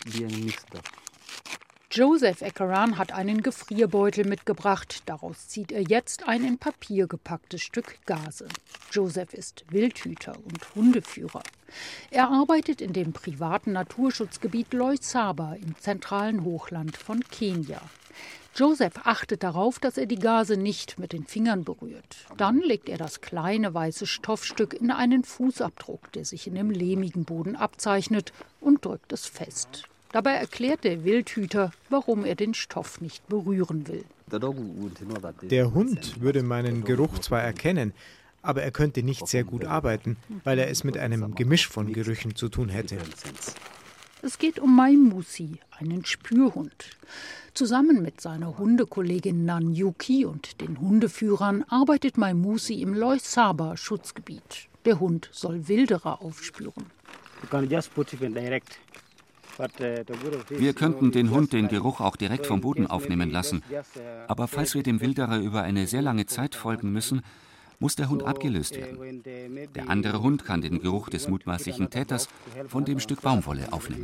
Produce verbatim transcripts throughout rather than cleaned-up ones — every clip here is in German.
Joseph Ekaran hat einen Gefrierbeutel mitgebracht. Daraus zieht er jetzt ein in Papier gepacktes Stück Gase. Joseph ist Wildhüter und Hundeführer. Er arbeitet in dem privaten Naturschutzgebiet Loisaba im zentralen Hochland von Kenia. Joseph achtet darauf, dass er die Gase nicht mit den Fingern berührt. Dann legt er das kleine weiße Stoffstück in einen Fußabdruck, der sich in dem lehmigen Boden abzeichnet, und drückt es fest. Dabei erklärt der Wildhüter, warum er den Stoff nicht berühren will. Der Hund würde meinen Geruch zwar erkennen, aber er könnte nicht sehr gut arbeiten, weil er es mit einem Gemisch von Gerüchen zu tun hätte. Es geht um Maimusi, einen Spürhund. Zusammen mit seiner Hundekollegin Nanyuki und den Hundeführern arbeitet Maimusi im Loisaba-Schutzgebiet. Der Hund soll Wilderer aufspüren. Wir könnten den Hund den Geruch auch direkt vom Boden aufnehmen lassen. Aber falls wir dem Wilderer über eine sehr lange Zeit folgen müssen, muss der Hund abgelöst werden. Der andere Hund kann den Geruch des mutmaßlichen Täters von dem Stück Baumwolle aufnehmen.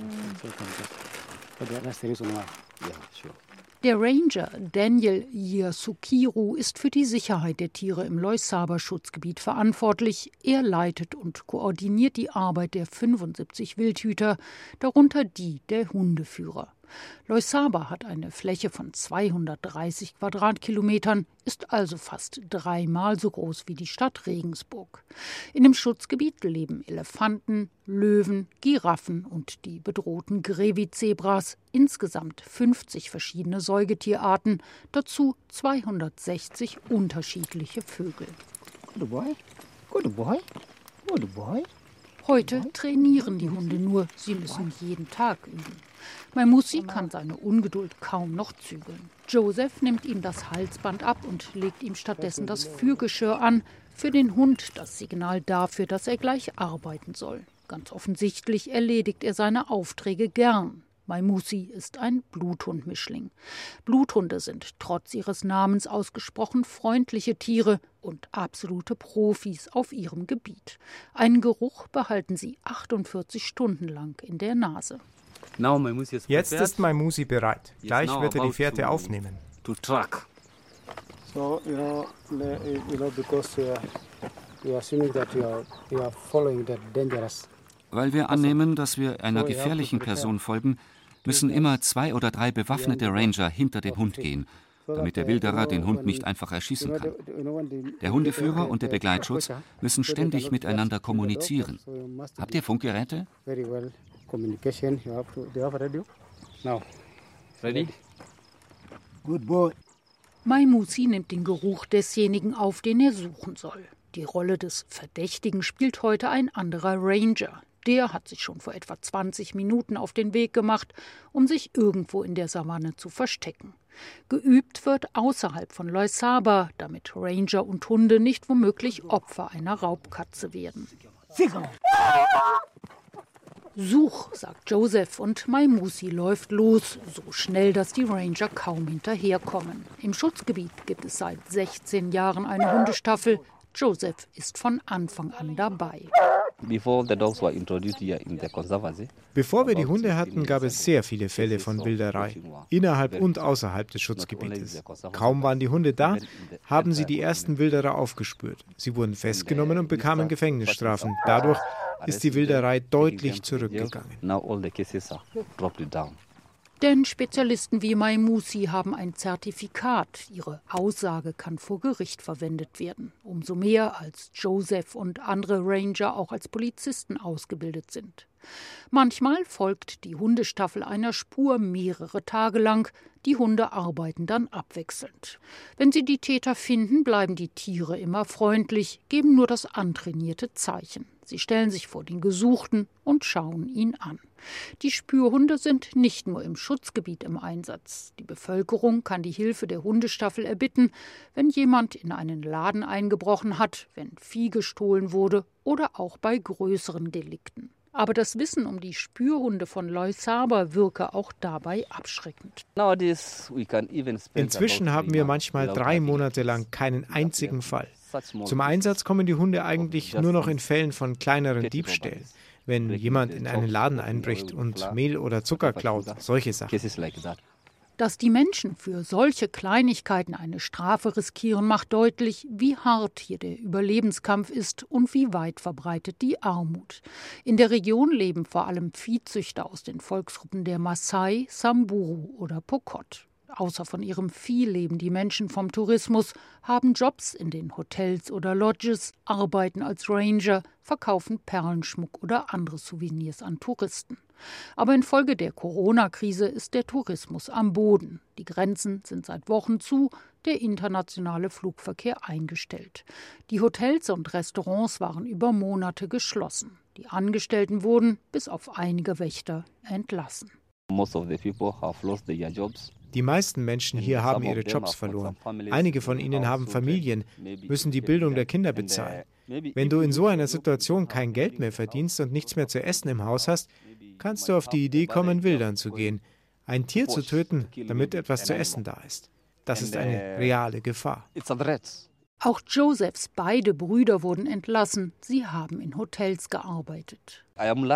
Der Ranger Daniel Yasukiru ist für die Sicherheit der Tiere im Loisaba-Schutzgebiet verantwortlich. Er leitet und koordiniert die Arbeit der fünfundsiebzig Wildhüter, darunter die der Hundeführer. Loisaba hat eine Fläche von zweihundertdreißig Quadratkilometern, ist also fast dreimal so groß wie die Stadt Regensburg. In dem Schutzgebiet leben Elefanten, Löwen, Giraffen und die bedrohten Grevi-Zebras, insgesamt fünfzig verschiedene Säugetierarten, dazu zweihundertsechzig unterschiedliche Vögel. Good boy. Good boy. Good boy. Heute trainieren die Hunde nur, sie müssen jeden Tag üben. Maimusi kann seine Ungeduld kaum noch zügeln. Joseph nimmt ihm das Halsband ab und legt ihm stattdessen das Führgeschirr an. Für den Hund das Signal dafür, dass er gleich arbeiten soll. Ganz offensichtlich erledigt er seine Aufträge gern. Maimusi ist ein Bluthundmischling. Bluthunde sind trotz ihres Namens ausgesprochen freundliche Tiere und absolute Profis auf ihrem Gebiet. Einen Geruch behalten sie achtundvierzig Stunden lang in der Nase. Jetzt ist Maimusi bereit. Gleich wird er die Fährte aufnehmen. So, you know, you know, because uh, we are assuming that you are, you are following the dangerous. Weil wir annehmen, dass wir einer gefährlichen Person folgen, müssen immer zwei oder drei bewaffnete Ranger hinter dem Hund gehen, damit der Wilderer den Hund nicht einfach erschießen kann. Der Hundeführer und der Begleitschutz müssen ständig miteinander kommunizieren. Habt ihr Funkgeräte? Good boy. Maimusi nimmt den Geruch desjenigen auf, den er suchen soll. Die Rolle des Verdächtigen spielt heute ein anderer Ranger. Der hat sich schon vor etwa zwanzig Minuten auf den Weg gemacht, um sich irgendwo in der Savanne zu verstecken. Geübt wird außerhalb von Loisaba, damit Ranger und Hunde nicht womöglich Opfer einer Raubkatze werden. Such, sagt Joseph, und Maimusi läuft los, so schnell, dass die Ranger kaum hinterherkommen. Im Schutzgebiet gibt es seit sechzehn Jahren eine Hundestaffel. Joseph ist von Anfang an dabei. Bevor wir die Hunde hatten, gab es sehr viele Fälle von Wilderei, innerhalb und außerhalb des Schutzgebietes. Kaum waren die Hunde da, haben sie die ersten Wilderer aufgespürt. Sie wurden festgenommen und bekamen Gefängnisstrafen. Dadurch ist die Wilderei deutlich zurückgegangen. Denn Spezialisten wie Maimusi haben ein Zertifikat. Ihre Aussage kann vor Gericht verwendet werden. Umso mehr, als Joseph und andere Ranger auch als Polizisten ausgebildet sind. Manchmal folgt die Hundestaffel einer Spur mehrere Tage lang. Die Hunde arbeiten dann abwechselnd. Wenn sie die Täter finden, bleiben die Tiere immer freundlich, geben nur das antrainierte Zeichen. Sie stellen sich vor den Gesuchten und schauen ihn an. Die Spürhunde sind nicht nur im Schutzgebiet im Einsatz. Die Bevölkerung kann die Hilfe der Hundestaffel erbitten, wenn jemand in einen Laden eingebrochen hat, wenn Vieh gestohlen wurde oder auch bei größeren Delikten. Aber das Wissen um die Spürhunde von Loisaba wirke auch dabei abschreckend. Inzwischen haben wir manchmal drei Monate lang keinen einzigen Fall. Zum Einsatz kommen die Hunde eigentlich nur noch in Fällen von kleineren Diebstählen. wenn jemand in einen Laden einbricht und Mehl oder Zucker klaut, solche Sachen. Dass die Menschen für solche Kleinigkeiten eine Strafe riskieren, macht deutlich, wie hart hier der Überlebenskampf ist und wie weit verbreitet die Armut. In der Region leben vor allem Viehzüchter aus den Volksgruppen der Maasai, Samburu oder Pokot. Außer von ihrem Vieh leben die Menschen vom Tourismus, haben Jobs in den Hotels oder Lodges, arbeiten als Ranger, verkaufen Perlenschmuck oder andere Souvenirs an Touristen. Aber infolge der Corona-Krise ist der Tourismus am Boden. Die Grenzen sind seit Wochen zu, der internationale Flugverkehr eingestellt. Die Hotels und Restaurants waren über Monate geschlossen. Die Angestellten wurden, bis auf einige Wächter, entlassen. Most of the people have lost their jobs. Die meisten Menschen hier haben ihre Jobs verloren. Einige von ihnen haben Familien, müssen die Bildung der Kinder bezahlen. Wenn du in so einer Situation kein Geld mehr verdienst und nichts mehr zu essen im Haus hast, kannst du auf die Idee kommen, wildern zu gehen, ein Tier zu töten, damit etwas zu essen da ist. Das ist eine reale Gefahr. Auch Josephs beide Brüder wurden entlassen. Sie haben in Hotels gearbeitet.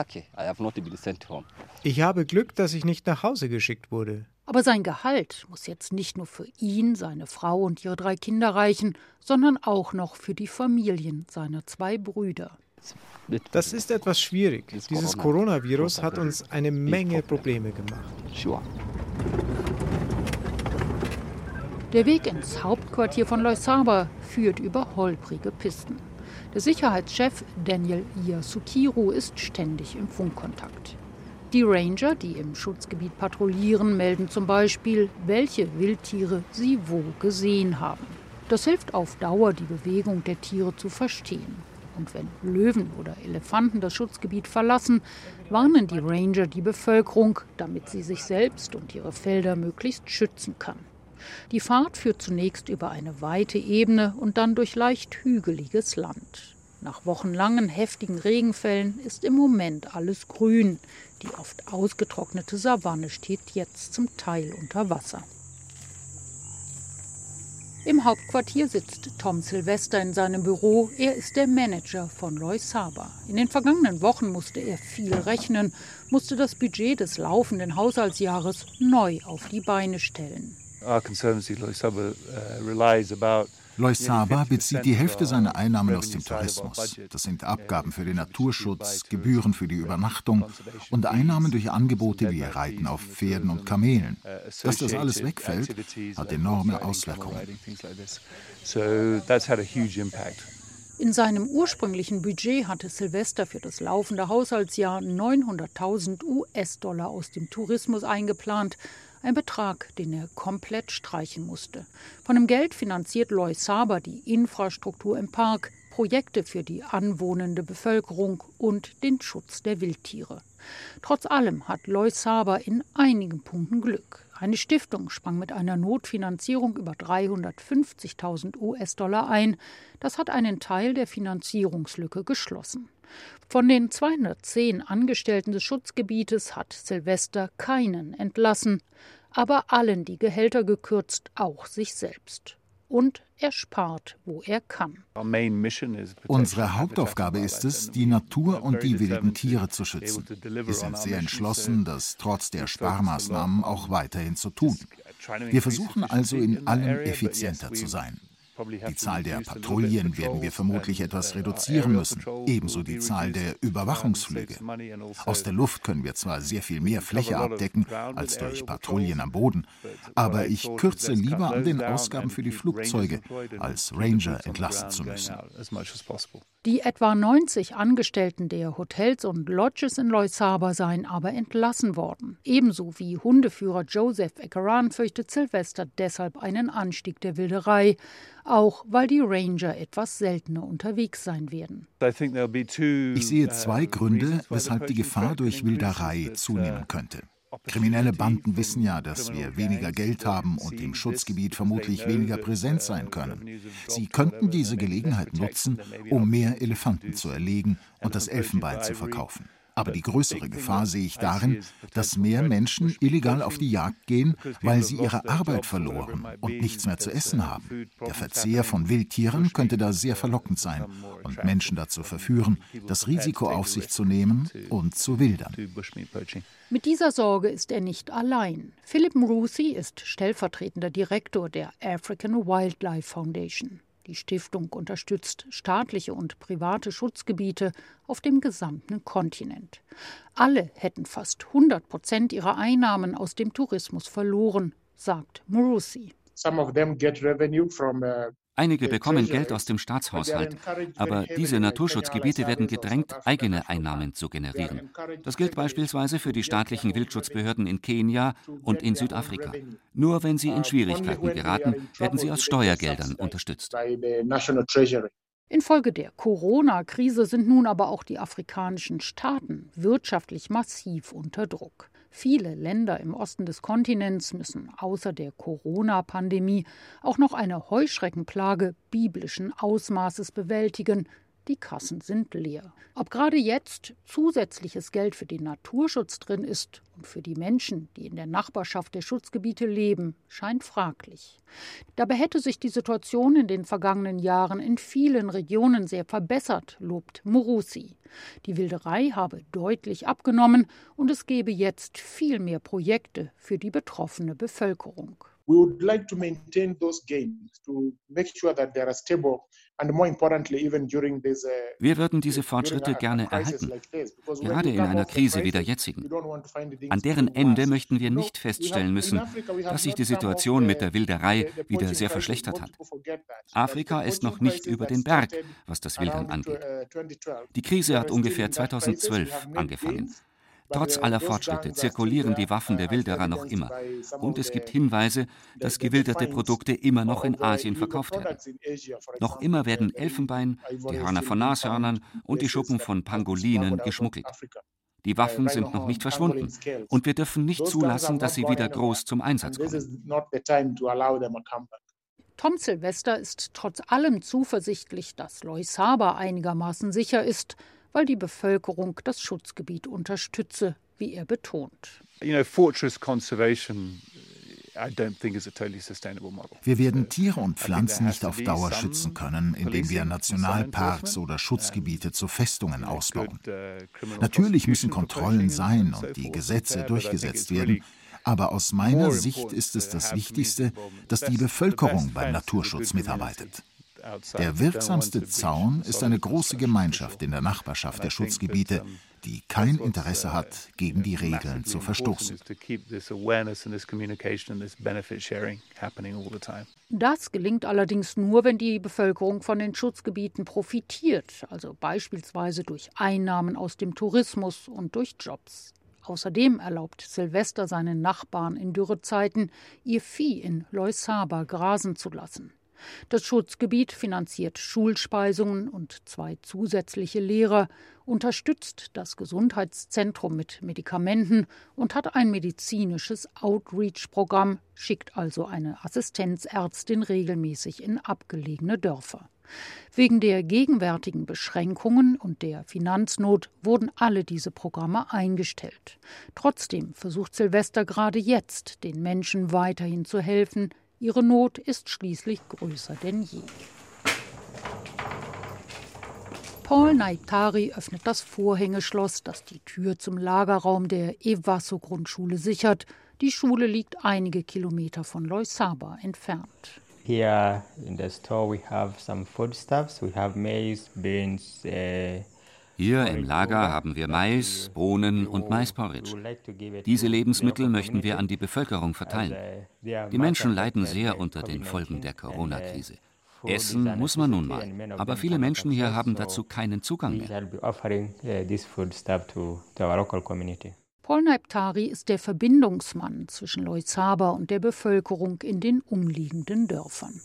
Ich habe Glück, dass ich nicht nach Hause geschickt wurde. Aber sein Gehalt muss jetzt nicht nur für ihn, seine Frau und ihre drei Kinder reichen, sondern auch noch für die Familien seiner zwei Brüder. Das ist etwas schwierig. Dieses Coronavirus hat uns eine Menge Probleme gemacht. Der Weg ins Hauptquartier von Loisaba führt über holprige Pisten. Der Sicherheitschef Daniel Iyasukiru ist ständig im Funkkontakt. Die Ranger, die im Schutzgebiet patrouillieren, melden zum Beispiel, welche Wildtiere sie wo gesehen haben. Das hilft auf Dauer, die Bewegung der Tiere zu verstehen. Und wenn Löwen oder Elefanten das Schutzgebiet verlassen, warnen die Ranger die Bevölkerung, damit sie sich selbst und ihre Felder möglichst schützen kann. Die Fahrt führt zunächst über eine weite Ebene und dann durch leicht hügeliges Land. Nach wochenlangen heftigen Regenfällen ist im Moment alles grün. Die oft ausgetrocknete Savanne steht jetzt zum Teil unter Wasser. Im Hauptquartier sitzt Tom Sylvester in seinem Büro. Er ist der Manager von Loisaba. In den vergangenen Wochen musste er viel rechnen, musste das Budget des laufenden Haushaltsjahres neu auf die Beine stellen. Loisaba bezieht die Hälfte seiner Einnahmen aus dem Tourismus. Das sind Abgaben für den Naturschutz, Gebühren für die Übernachtung und Einnahmen durch Angebote wie Reiten auf Pferden und Kamelen. Dass das alles wegfällt, hat enorme Auswirkungen. In seinem ursprünglichen Budget hatte Sylvester für das laufende Haushaltsjahr neunhunderttausend U S-Dollar aus dem Tourismus eingeplant. Ein Betrag, den er komplett streichen musste. Von dem Geld finanziert Loisaba die Infrastruktur im Park, Projekte für die anwohnende Bevölkerung und den Schutz der Wildtiere. Trotz allem hat Loisaba in einigen Punkten Glück. Eine Stiftung sprang mit einer Notfinanzierung über dreihundertfünfzigtausend U S-Dollar ein. Das hat einen Teil der Finanzierungslücke geschlossen. Von den zweihundertzehn Angestellten des Schutzgebietes hat Sylvester keinen entlassen, aber allen die Gehälter gekürzt, auch sich selbst. Und er spart, wo er kann. Unsere Hauptaufgabe ist es, die Natur und die wilden Tiere zu schützen. Wir sind sehr entschlossen, das trotz der Sparmaßnahmen auch weiterhin zu tun. Wir versuchen also in allem effizienter zu sein. Die Zahl der Patrouillen werden wir vermutlich etwas reduzieren müssen, ebenso die Zahl der Überwachungsflüge. Aus der Luft können wir zwar sehr viel mehr Fläche abdecken als durch Patrouillen am Boden, aber ich kürze lieber an den Ausgaben für die Flugzeuge, als Ranger entlassen zu müssen. Die etwa neunzig Angestellten der Hotels und Lodges in Loisaba seien aber entlassen worden. Ebenso wie Hundeführer Joseph Ekaran fürchtet Sylvester deshalb einen Anstieg der Wilderei, auch weil die Ranger etwas seltener unterwegs sein werden. Ich sehe zwei Gründe, weshalb die Gefahr durch Wilderei zunehmen könnte. Kriminelle Banden wissen ja, dass wir weniger Geld haben und im Schutzgebiet vermutlich weniger präsent sein können. Sie könnten diese Gelegenheit nutzen, um mehr Elefanten zu erlegen und das Elfenbein zu verkaufen. Aber die größere Gefahr sehe ich darin, dass mehr Menschen illegal auf die Jagd gehen, weil sie ihre Arbeit verloren und nichts mehr zu essen haben. Der Verzehr von Wildtieren könnte da sehr verlockend sein und Menschen dazu verführen, das Risiko auf sich zu nehmen und zu wildern. Mit dieser Sorge ist er nicht allein. Philip Mrusi ist stellvertretender Direktor der African Wildlife Foundation. Die Stiftung unterstützt staatliche und private Schutzgebiete auf dem gesamten Kontinent. Alle hätten fast hundert Prozent ihrer Einnahmen aus dem Tourismus verloren, sagt Mrusi. Einige bekommen Geld aus dem Staatshaushalt, aber diese Naturschutzgebiete werden gedrängt, eigene Einnahmen zu generieren. Das gilt beispielsweise für die staatlichen Wildschutzbehörden in Kenia und in Südafrika. Nur wenn sie in Schwierigkeiten geraten, werden sie aus Steuergeldern unterstützt. Infolge der Corona-Krise sind nun aber auch die afrikanischen Staaten wirtschaftlich massiv unter Druck. Viele Länder im Osten des Kontinents müssen außer der Corona-Pandemie auch noch eine Heuschreckenplage biblischen Ausmaßes bewältigen. Die Kassen sind leer. Ob gerade jetzt zusätzliches Geld für den Naturschutz drin ist und für die Menschen, die in der Nachbarschaft der Schutzgebiete leben, scheint fraglich. Dabei hätte sich die Situation in den vergangenen Jahren in vielen Regionen sehr verbessert, lobt Mrusi. Die Wilderei habe deutlich abgenommen und es gebe jetzt viel mehr Projekte für die betroffene Bevölkerung. We would like to maintain those gains to make sure that they are stable and more importantly even during this. Wir würden diese Fortschritte gerne erhalten, gerade in einer Krise wie der jetzigen. An deren Ende möchten wir nicht feststellen müssen, dass sich die Situation mit der Wilderei wieder sehr verschlechtert hat. Afrika ist noch nicht über den Berg, was das Wildern angeht. Die Krise hat ungefähr zweitausendzwölf angefangen. Trotz aller Fortschritte zirkulieren die Waffen der Wilderer noch immer. Und es gibt Hinweise, dass gewilderte Produkte immer noch in Asien verkauft werden. Noch immer werden Elfenbein, die Hörner von Nashörnern und die Schuppen von Pangolinen geschmuggelt. Die Waffen sind noch nicht verschwunden. Und wir dürfen nicht zulassen, dass sie wieder groß zum Einsatz kommen. Tom Sylvester ist trotz allem zuversichtlich, dass Loisaba einigermaßen sicher ist, weil die Bevölkerung das Schutzgebiet unterstütze, wie er betont. Wir werden Tiere und Pflanzen nicht auf Dauer schützen können, indem wir Nationalparks oder Schutzgebiete zu Festungen ausbauen. Natürlich müssen Kontrollen sein und die Gesetze durchgesetzt werden, aber aus meiner Sicht ist es das Wichtigste, dass die Bevölkerung beim Naturschutz mitarbeitet. Der wirksamste Zaun ist eine große Gemeinschaft in der Nachbarschaft der Schutzgebiete, die kein Interesse hat, gegen die Regeln zu verstoßen. Das gelingt allerdings nur, wenn die Bevölkerung von den Schutzgebieten profitiert, also beispielsweise durch Einnahmen aus dem Tourismus und durch Jobs. Außerdem erlaubt Sylvester seinen Nachbarn in Dürrezeiten, ihr Vieh in Loisaba grasen zu lassen. Das Schutzgebiet finanziert Schulspeisungen und zwei zusätzliche Lehrer, unterstützt das Gesundheitszentrum mit Medikamenten und hat ein medizinisches Outreach-Programm, schickt also eine Assistenzärztin regelmäßig in abgelegene Dörfer. Wegen der gegenwärtigen Beschränkungen und der Finanznot wurden alle diese Programme eingestellt. Trotzdem versucht Sylvester gerade jetzt, den Menschen weiterhin zu helfen. Ihre Not ist schließlich größer denn je. Paul Naiptari öffnet das Vorhängeschloss, das die Tür zum Lagerraum der Ewaso-Grundschule sichert. Die Schule liegt einige Kilometer von Loisaba entfernt. Here in the store we have some foodstuffs. We have maize, beans. Uh Hier im Lager haben wir Mais, Bohnen und Maisporridge. Diese Lebensmittel möchten wir an die Bevölkerung verteilen. Die Menschen leiden sehr unter den Folgen der Corona-Krise. Essen muss man nun mal, aber viele Menschen hier haben dazu keinen Zugang mehr. Paul Naiptari ist der Verbindungsmann zwischen Loisaba und der Bevölkerung in den umliegenden Dörfern.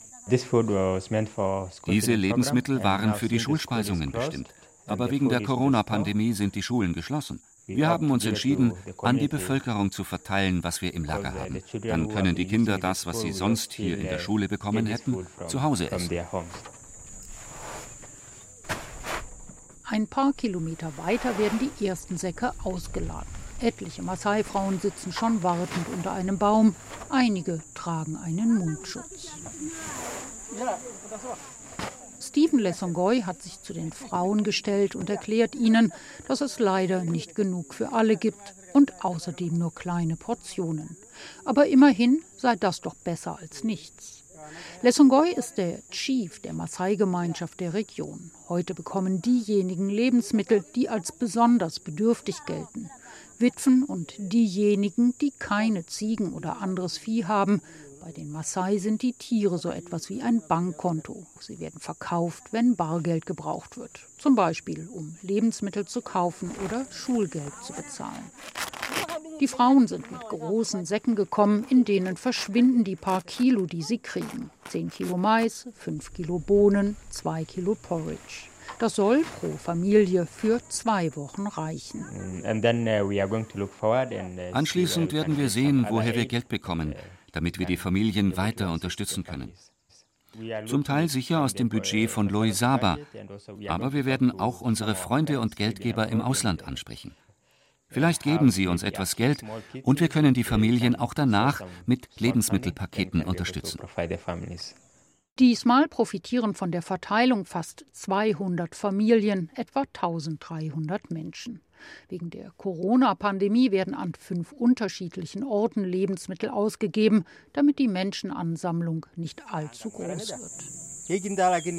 Diese Lebensmittel waren für die Schulspeisungen bestimmt. Aber wegen der Corona-Pandemie sind die Schulen geschlossen. Wir haben uns entschieden, an die Bevölkerung zu verteilen, was wir im Lager haben. Dann können die Kinder das, was sie sonst hier in der Schule bekommen hätten, zu Hause essen. Ein paar Kilometer weiter werden die ersten Säcke ausgeladen. Etliche Maasai-Frauen sitzen schon wartend unter einem Baum. Einige tragen einen Mundschutz. Stephen Lessongoy hat sich zu den Frauen gestellt und erklärt ihnen, dass es leider nicht genug für alle gibt und außerdem nur kleine Portionen. Aber immerhin sei das doch besser als nichts. Lessongoy ist der Chief der Maasai-Gemeinschaft der Region. Heute bekommen diejenigen Lebensmittel, die als besonders bedürftig gelten. Witwen und diejenigen, die keine Ziegen oder anderes Vieh haben. Bei den Maasai sind die Tiere so etwas wie ein Bankkonto. Sie werden verkauft, wenn Bargeld gebraucht wird. Zum Beispiel, um Lebensmittel zu kaufen oder Schulgeld zu bezahlen. Die Frauen sind mit großen Säcken gekommen, in denen verschwinden die paar Kilo, die sie kriegen. Zehn Kilo Mais, fünf Kilo Bohnen, zwei Kilo Porridge. Das soll pro Familie für zwei Wochen reichen. Anschließend werden wir sehen, woher wir Geld bekommen, damit wir die Familien weiter unterstützen können. Zum Teil sicher aus dem Budget von Loisaba, aber wir werden auch unsere Freunde und Geldgeber im Ausland ansprechen. Vielleicht geben sie uns etwas Geld und wir können die Familien auch danach mit Lebensmittelpaketen unterstützen. Diesmal profitieren von der Verteilung fast zweihundert Familien, etwa eintausenddreihundert Menschen. Wegen der Corona-Pandemie werden an fünf unterschiedlichen Orten Lebensmittel ausgegeben, damit die Menschenansammlung nicht allzu groß wird.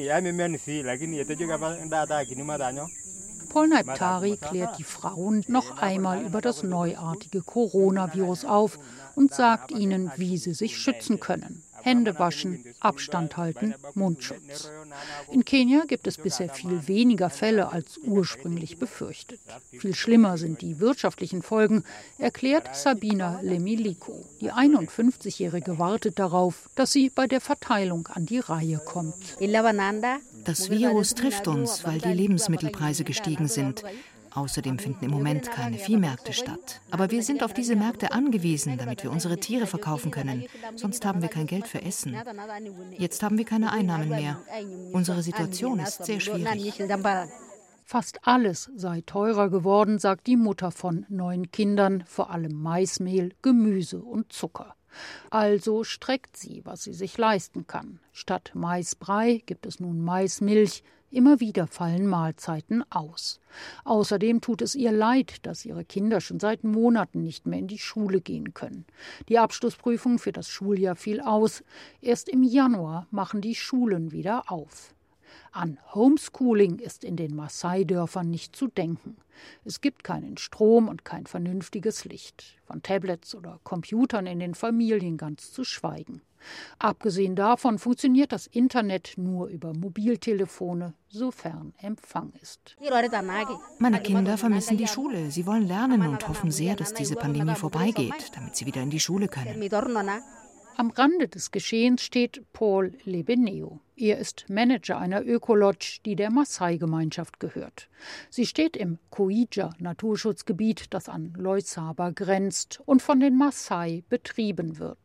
Paul Naiptari klärt die Frauen noch einmal über das neuartige Coronavirus auf und sagt ihnen, wie sie sich schützen können. Hände waschen, Abstand halten, Mundschutz. In Kenia gibt es bisher viel weniger Fälle als ursprünglich befürchtet. Viel schlimmer sind die wirtschaftlichen Folgen, erklärt Sabina Lemiliko. Die einundfünfzigjährige wartet darauf, dass sie bei der Verteilung an die Reihe kommt. Das Virus trifft uns, weil die Lebensmittelpreise gestiegen sind. Außerdem finden im Moment keine Viehmärkte statt. Aber wir sind auf diese Märkte angewiesen, damit wir unsere Tiere verkaufen können. Sonst haben wir kein Geld für Essen. Jetzt haben wir keine Einnahmen mehr. Unsere Situation ist sehr schwierig. Fast alles sei teurer geworden, sagt die Mutter von neun Kindern, vor allem Maismehl, Gemüse und Zucker. Also streckt sie, was sie sich leisten kann. Statt Maisbrei gibt es nun Maismilch. Immer wieder fallen Mahlzeiten aus. Außerdem tut es ihr leid, dass ihre Kinder schon seit Monaten nicht mehr in die Schule gehen können. Die Abschlussprüfung für das Schuljahr fiel aus. Erst im Januar machen die Schulen wieder auf. An Homeschooling ist in den Maasai-Dörfern nicht zu denken. Es gibt keinen Strom und kein vernünftiges Licht. Von Tablets oder Computern in den Familien ganz zu schweigen. Abgesehen davon funktioniert das Internet nur über Mobiltelefone, sofern Empfang ist. Meine Kinder vermissen die Schule. Sie wollen lernen und hoffen sehr, dass diese Pandemie vorbeigeht, damit sie wieder in die Schule können. Am Rande des Geschehens steht Paul Lebeneo. Er ist Manager einer Ökolodge, die der Maasai-Gemeinschaft gehört. Sie steht im Koija-Naturschutzgebiet, das an Loisaba grenzt und von den Maasai betrieben wird.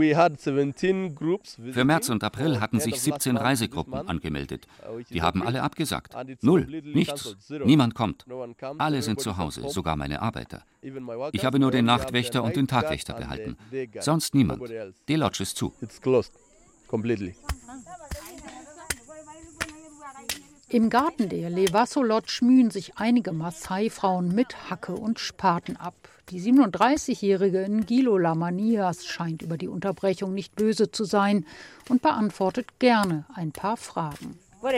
Für März und April hatten sich siebzehn Reisegruppen angemeldet. Die haben alle abgesagt. Null, nichts, niemand kommt. Alle sind zu Hause, sogar meine Arbeiter. Ich habe nur den Nachtwächter und den Tagwächter behalten. Sonst niemand. Die Lodge ist zu. Im Garten der Levasso-Lodge mühen sich einige Maasai-Frauen mit Hacke und Spaten ab. Die siebenunddreißigjährige Ngilo Lamanias scheint über die Unterbrechung nicht böse zu sein und beantwortet gerne ein paar Fragen.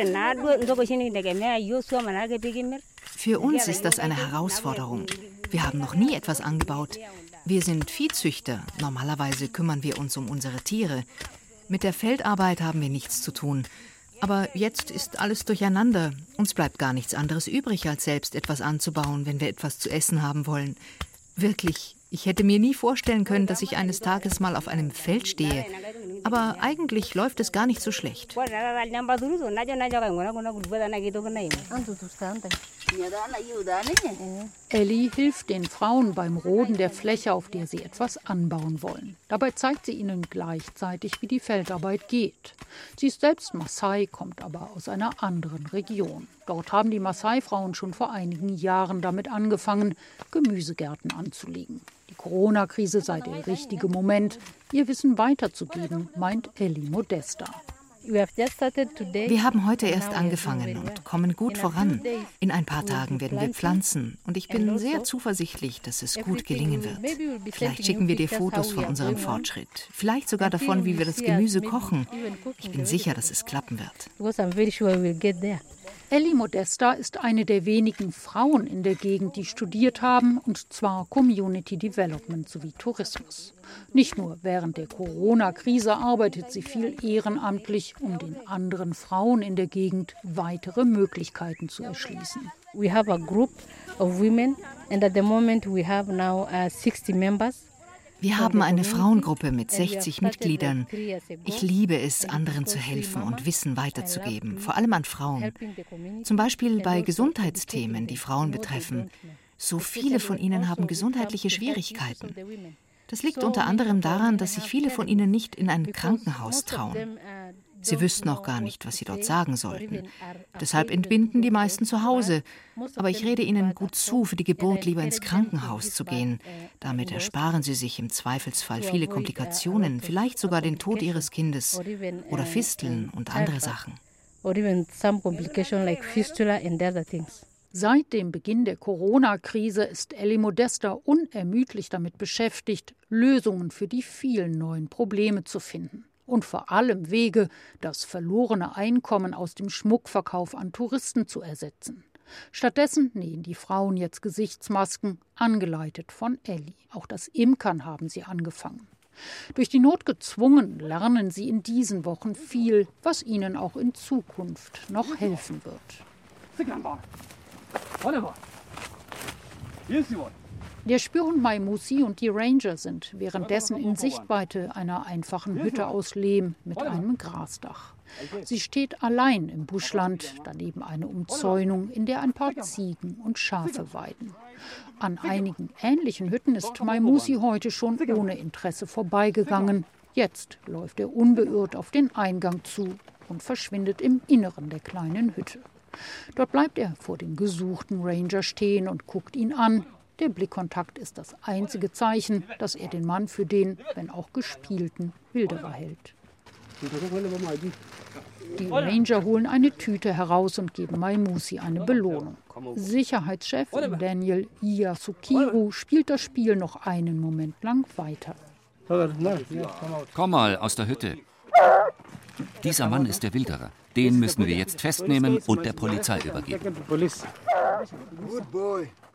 Für uns ist das eine Herausforderung. Wir haben noch nie etwas angebaut. Wir sind Viehzüchter. Normalerweise kümmern wir uns um unsere Tiere. Mit der Feldarbeit haben wir nichts zu tun. Aber jetzt ist alles durcheinander. Uns bleibt gar nichts anderes übrig, als selbst etwas anzubauen, wenn wir etwas zu essen haben wollen. Wirklich, ich hätte mir nie vorstellen können, dass ich eines Tages mal auf einem Feld stehe. Aber eigentlich läuft es gar nicht so schlecht. Ellie hilft den Frauen beim Roden der Fläche, auf der sie etwas anbauen wollen. Dabei zeigt sie ihnen gleichzeitig, wie die Feldarbeit geht. Sie ist selbst Maasai, kommt aber aus einer anderen Region. Dort haben die Maasai-Frauen schon vor einigen Jahren damit angefangen, Gemüsegärten anzulegen. Die Corona-Krise sei der richtige Moment, ihr Wissen weiterzugeben, meint Ellie Modesta. Wir haben heute erst angefangen und kommen gut voran. In ein paar Tagen werden wir pflanzen und ich bin sehr zuversichtlich, dass es gut gelingen wird. Vielleicht schicken wir dir Fotos von unserem Fortschritt. Vielleicht sogar davon, wie wir das Gemüse kochen. Ich bin sicher, dass es klappen wird. Ellie Modesta ist eine der wenigen Frauen in der Gegend, die studiert haben, und zwar Community Development sowie Tourismus. Nicht nur während der Corona-Krise arbeitet sie viel ehrenamtlich, um den anderen Frauen in der Gegend weitere Möglichkeiten zu erschließen. We have a group of women and at the moment we have now uh, sixty members. Wir haben eine Frauengruppe mit sechzig Mitgliedern. Ich liebe es, anderen zu helfen und Wissen weiterzugeben, vor allem an Frauen. Zum Beispiel bei Gesundheitsthemen, die Frauen betreffen. So viele von ihnen haben gesundheitliche Schwierigkeiten. Das liegt unter anderem daran, dass sich viele von ihnen nicht in ein Krankenhaus trauen. Sie wüssten auch gar nicht, was sie dort sagen sollten. Deshalb entbinden die meisten zu Hause. Aber ich rede ihnen gut zu, für die Geburt lieber ins Krankenhaus zu gehen. Damit ersparen sie sich im Zweifelsfall viele Komplikationen, vielleicht sogar den Tod ihres Kindes oder Fisteln und andere Sachen. Seit dem Beginn der Corona-Krise ist Ellie Modesta unermüdlich damit beschäftigt, Lösungen für die vielen neuen Probleme zu finden. Und vor allem Wege, das verlorene Einkommen aus dem Schmuckverkauf an Touristen zu ersetzen. Stattdessen nähen die Frauen jetzt Gesichtsmasken, angeleitet von Ellie. Auch das Imkern haben sie angefangen. Durch die Not gezwungen, lernen sie in diesen Wochen viel, was ihnen auch in Zukunft noch helfen wird. Der Spürhund Mai Musi und die Ranger sind währenddessen in Sichtweite einer einfachen Hütte aus Lehm mit einem Grasdach. Sie steht allein im Buschland, daneben eine Umzäunung, in der ein paar Ziegen und Schafe weiden. An einigen ähnlichen Hütten ist Mai Musi heute schon ohne Interesse vorbeigegangen. Jetzt läuft er unbeirrt auf den Eingang zu und verschwindet im Inneren der kleinen Hütte. Dort bleibt er vor dem gesuchten Ranger stehen und guckt ihn an. Der Blickkontakt ist das einzige Zeichen, dass er den Mann für den, wenn auch gespielten, Wilderer hält. Die Ranger holen eine Tüte heraus und geben Mai Musi eine Belohnung. Sicherheitschef Daniel Iyasukiru spielt das Spiel noch einen Moment lang weiter. Komm mal aus der Hütte. Dieser Mann ist der Wilderer. Den müssen wir jetzt festnehmen und der Polizei übergeben.